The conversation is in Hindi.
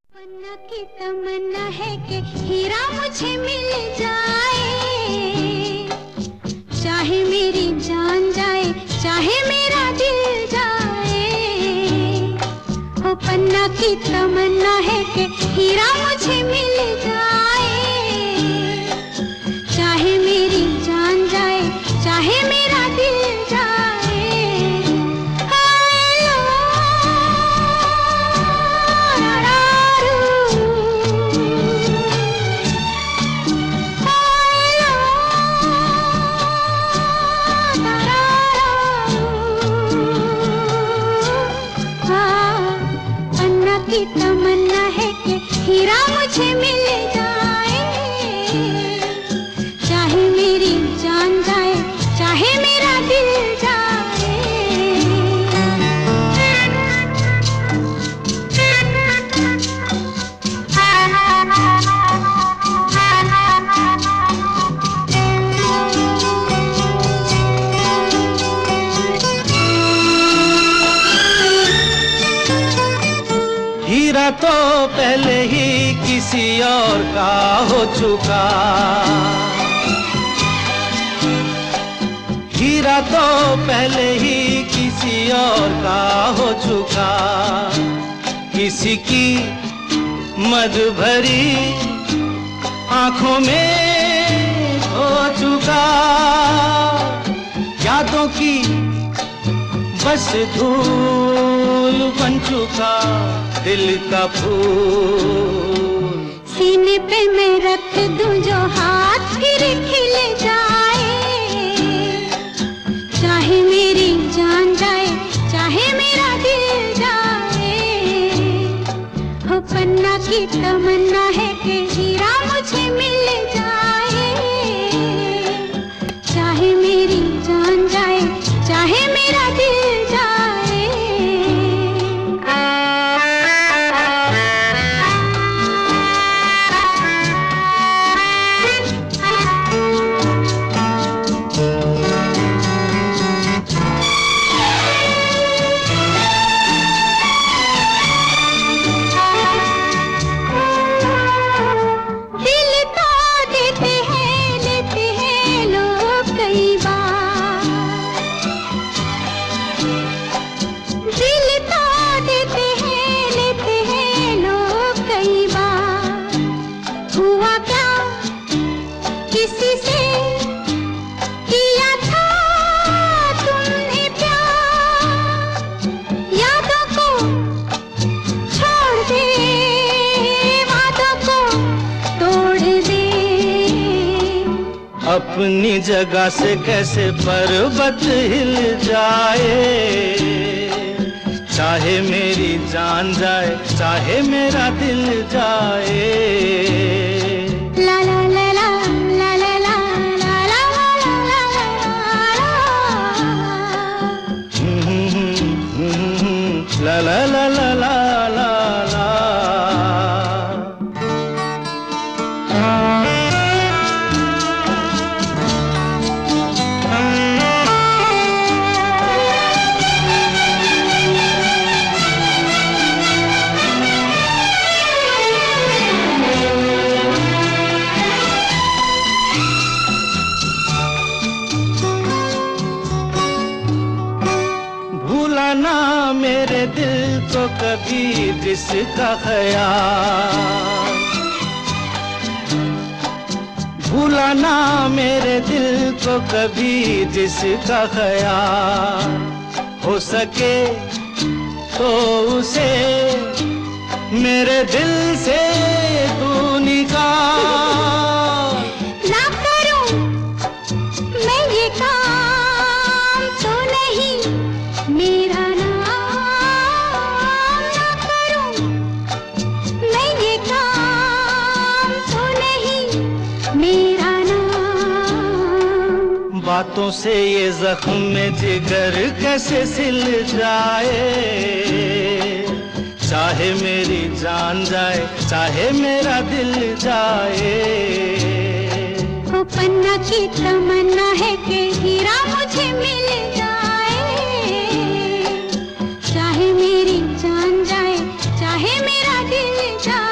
तमन्ना की तमन्ना है कि हीरा मुझे मिल जाए, चाहे मेरी जान जाए, चाहे मेरा दिल जाए। ओ पन्ना की तमन्ना है कि हीरा मुझे मिल जाए, चाहे मेरी जान जाए, चाहे मेरा दिल जाए। की तमन्ना है कि हीरा मुझे मिल जाए, चाहे मेरी जान जाए, चाहे मेरा दिल जाए। हीरा तो पहले ही किसी और का हो चुका, हीरा तो पहले ही किसी और का हो चुका। किसी की मद भरी आंखों में हो चुका, यादों की बस धूल बन चुका दिल का फूल। सीने पे मैं रख दूं जो हाथ फिर खिल जाए, चाहे मेरी जान जाए, चाहे मेरा दिल जाए। हो पन्ना की तमन्ना है कि हीरा मुझे मिल जाए, चाहे मेरी जान जाए, चाहे मेरा दिल जाए। किसी से किया था तुमने प्यार, यादों को छोड़ दे, वादों को तोड़ दे। अपनी जगह से कैसे पर्वत हिल जाए, चाहे मेरी जान जाए, चाहे मेरा दिल जाए। ला ला ला ला ला ला ला ला ला ला ला ला ला ला ला ला ला। भूलाना मेरे दिल को कभी जिसका ख्याल, भूलाना मेरे दिल को कभी जिसका ख्याल। हो सके तो उसे मेरे दिल से तू निकाल। ना करूं मैं ये काम तो नहीं मेरा नाम, ना करूं मैं ये काम तो नहीं मेरा नाम। बातों से ये जख्म में जिगर कैसे सिल जाए, चाहे मेरी जान जाए, चाहे मेरा दिल जाए। ओ पन्ना की तमन्ना है कि हीरा मुझे मिल जाए, चाहे मेरी जान जाए, चाहे मेरा दिल दिल जाए।